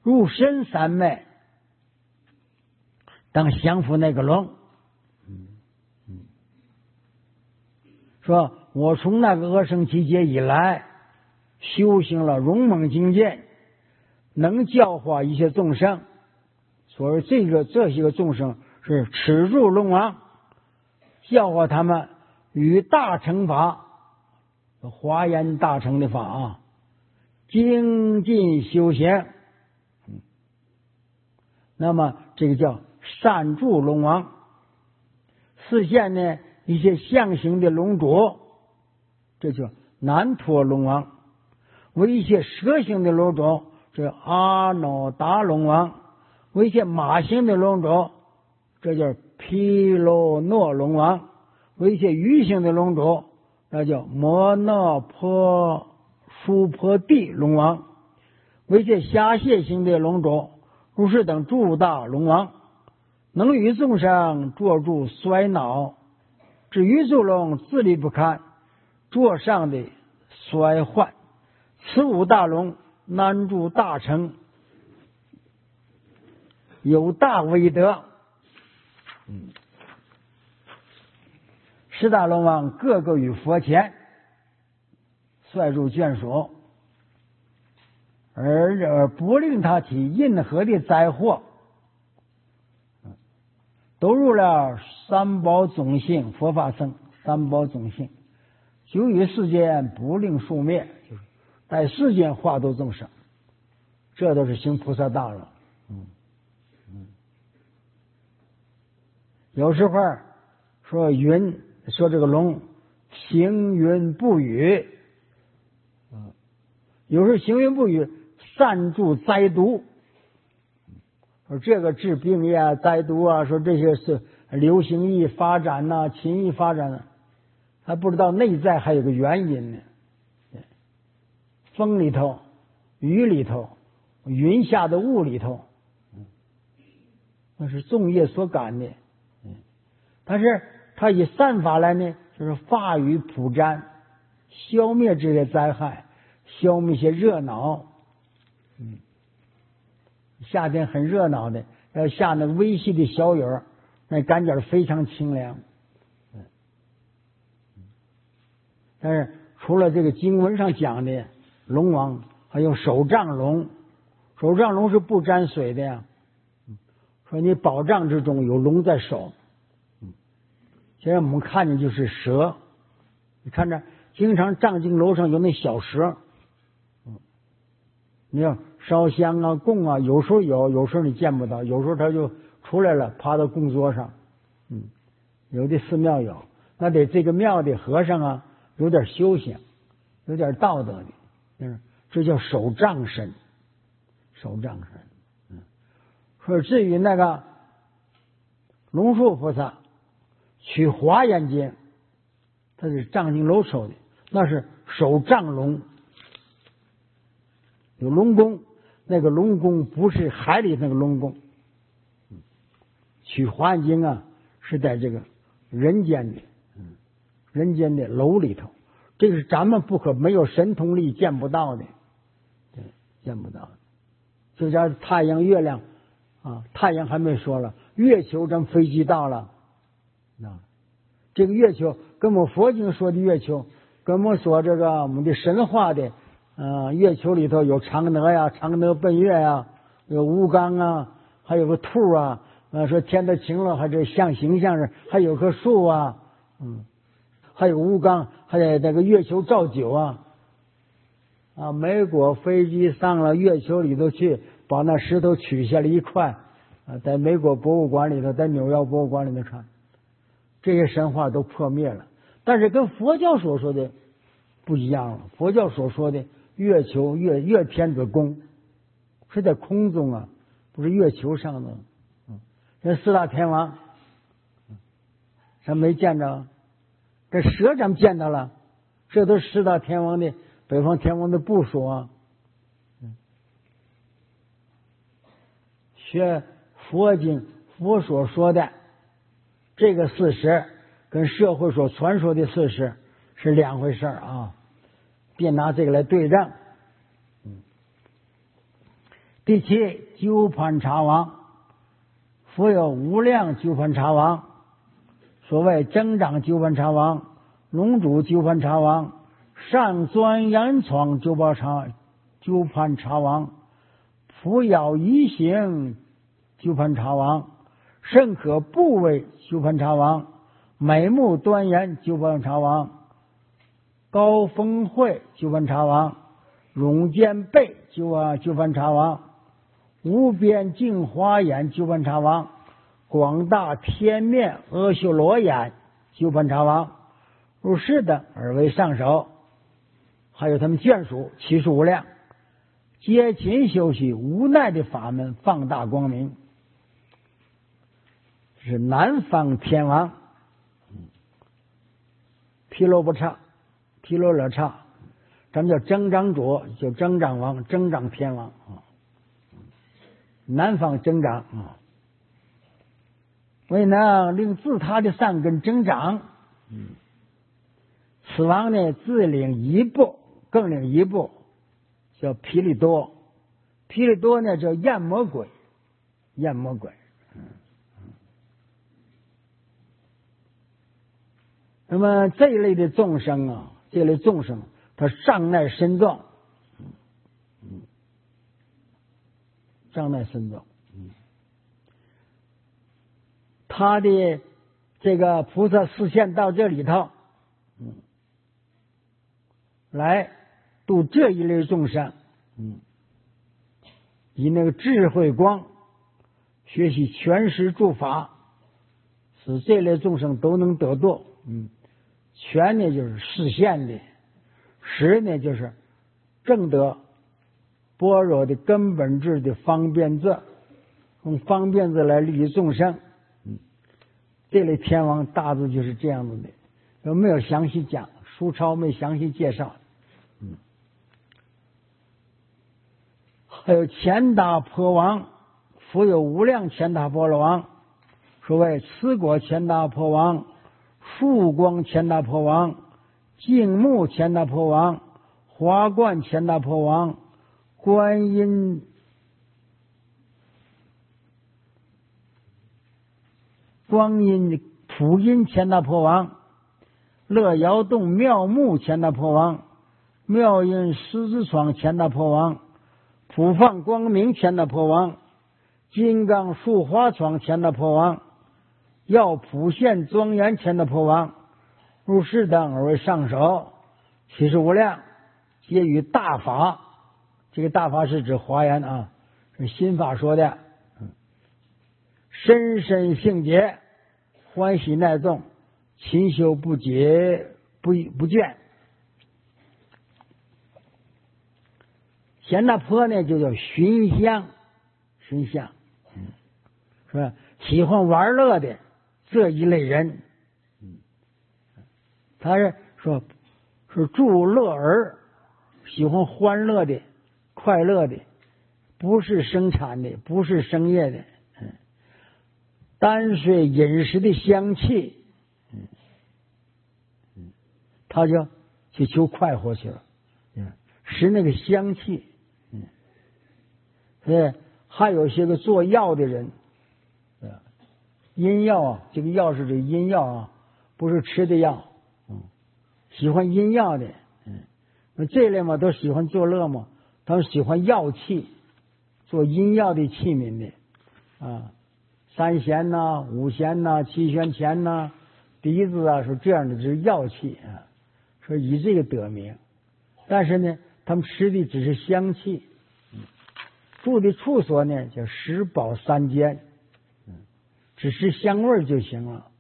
入深三脉，当降服那个龙。说我从那个阿僧祇劫以来，修行了勇猛境界，能教化一些众生。所以这些个众生是耻辱龙王，教化他们与大乘法，华严大乘的法啊，精进修行。那么这个叫善助龙王。示现呢一些象形的龙主，这叫难陀龙王；为一些蛇形的龙主，这阿耨达龙王；为一些马形的龙主，这叫毗罗诺龙王；为一些鱼形的龙主，那叫摩那婆娑婆帝龙王；为一些虾蟹形的龙主，如是等诸大龙王，能与众生捉住衰恼，至于诸龙自力不堪，桌上的衰患。此五大龙难住大乘，有大威德。十大龙王个个于佛前率入眷属，而不令他起任何的灾祸，都入了三宝种性佛法僧。三宝种性久于世间，不令数灭，就是在世间化度众生，这都是行菩萨道了。有时候说云，说这个龙行云不语，有时候行云不语，善助灾毒。说这个治病呀、灾毒啊，说这些是流行疫发展呐、禽疫发展呢，还不知道内在还有个原因呢。风里头、雨里头、云下的雾里头，那是众业所感的。但是他以善法来呢，就是法雨普瞻，消灭这些灾害，消灭一些热闹。夏天很热闹的，要下那个微细的小雨，那感觉非常清凉。但是除了这个经文上讲的龙王，还有手杖龙。手杖龙是不沾水的呀。说你宝藏之中有龙在手。现在我们看见就是蛇，你看着经常藏经楼上有那小蛇。你要烧香啊供啊，有时候有，有时候你见不到，有时候它就出来了，爬到供桌上。有的寺庙有，那得这个庙的和尚啊有点修行，有点道德的，这叫手杖身。手杖身。说至于那个龙树菩萨取华严经，他是藏经楼手的，那是手杖龙，有龙宫。那个龙宫不是海里那个龙宫，取华严经啊是在这个人间的楼里头，这个是咱们不可没有神通力见不到的，对，见不到的。就像太阳、月亮啊，太阳还没说了，月球咱飞机到了。这个月球跟我们佛经说的月球，跟我们说这个我们的神话的月球里头有嫦娥呀，嫦娥奔月呀，有吴刚啊，还有个兔啊，说天都晴了，还这像形象是，还有棵树啊，还有吴刚，还有那个月球照酒啊，美国飞机上了月球里头去，把那石头取下来一块在美国博物馆里头，在纽约博物馆里头看，这些神话都破灭了。但是跟佛教所说的不一样了，佛教所说的月球月天子宫是在空中啊，不是月球上的。这四大天王咱没见着，这蛇咱们见到了，这都是四大天王的北方天王的部属啊。学佛经佛所说的这个事实跟社会所传说的事实是两回事啊，别拿这个来对仗。 第七，鸠盘茶王，复有无量鸠盘茶王，所谓增长鸠盘茶王、龙主鸠盘茶王、上钻岩床鸠盘茶王、扶摇一行鸠盘茶王、甚可部位鸠盘茶王、美目端严鸠盘茶王、高峰会鸠盘茶王、容肩背鸠盘茶王、无边净华眼鸠盘茶王、广大天面阿修罗眼鸠盘茶王，如是等而为上首。还有他们眷属其数无量，皆勤修习无奈的法门，放大光明。这是南方天王毗罗勒刹，咱们叫增长主，叫增长王、增长天王啊。南方增长啊，为能令自他的善根增长。此王呢，自领一步，更领一步，叫毗利多。毗利多呢，叫焰魔鬼。那么这一类的众生啊，他障碍深重，他的这个菩萨视线到这里头，来度这一类众生，以那个智慧光学习全实诸法，使这类众生都能得度。全呢就是视线的，实呢就是正得般若的根本智的方便智，用方便智来利益众生。这类天王大致就是这样子的，有没有详细讲？书抄没详细介绍。还有乾达婆王，复有无量乾达婆罗王，所谓持果乾达婆王、树光乾达婆王、净目乾达婆王、华冠乾达婆王、观音普音乾达婆王、乐摇动妙目乾达婆王、妙音狮子床乾达婆王、普放光明乾达婆王、金刚树花床乾达婆王、要普现庄严乾达婆王，如是等而为上首，其实无量，皆于大法。这个大法是指华严啊，是心法说的。深深性洁，欢喜耐动，勤修不竭，不倦。贤达婆呢，就叫寻香，是吧？喜欢玩乐的这一类人，他是说是助乐儿，喜欢欢乐的、快乐的，不是生产的，不是生业的，单随饮食的香气，他就去求快活去了，食那个香气。还有些个做药的人，阴药啊，这个药是这阴药啊，不是吃的药，喜欢阴药的，那这类嘛都喜欢作乐嘛，他们喜欢药器，做阴药的器皿的啊，三弦呐、五弦呐、七弦钳呐、笛子啊，说这样的就是药器啊，说以这个得名，但是呢，他们吃的只是香气。住的处所呢叫食饱三间，只是香味就行了。